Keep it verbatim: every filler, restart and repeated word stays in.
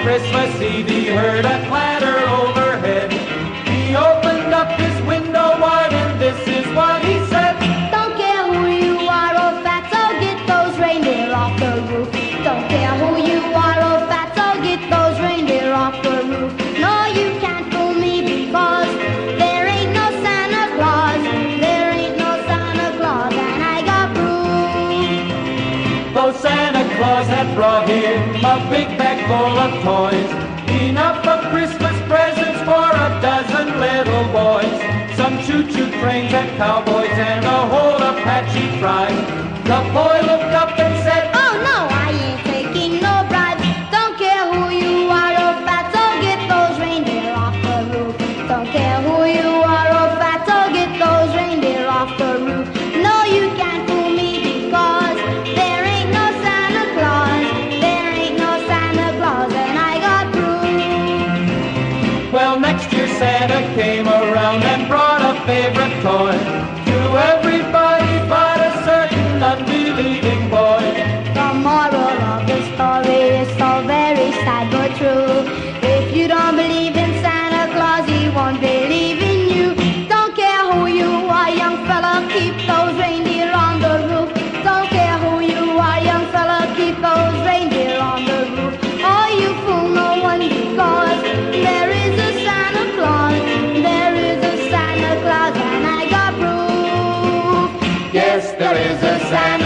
Christmas Eve he heard a clatter overhead. He opened up his window wide and this is what he said. Don't care who you are, old fatso, get those reindeer off the roof. Don't care who you are, old fatso, get those reindeer off the roof. No, you can't fool me because there ain't no Santa Claus. There ain't no Santa Claus and I got proof. Though Santa Claus had brought him a big bag full of toys, enough of Christmas presents for a dozen little boys. Some choo-choo trains and cowboys and a whole Apache tribe. The boy looked up and said, Oh no, I ain't taking no bribes. Don't care who you are, old fatso, get those reindeer off the roof. Don't care who you are, old fatso, get those reindeer off the roof. No, you can't fool me because there ain't no Santa Claus. There ain't no Santa Claus and I got proof. Well, next year Santa came around and brought a favorite toy to everybody but a certain unbelieving boy. The moral of the story is so very sad but true. If you don't believe in Santa Claus, he won't believe in you. Don't care who you are, young fella, keep those reindeer on the roof. Don't care who you are, young fella, keep those reindeer on the roof. Oh, you fool no one because there is a Santa Claus. There is a Santa Claus and I got proof. Yes, there is a Santa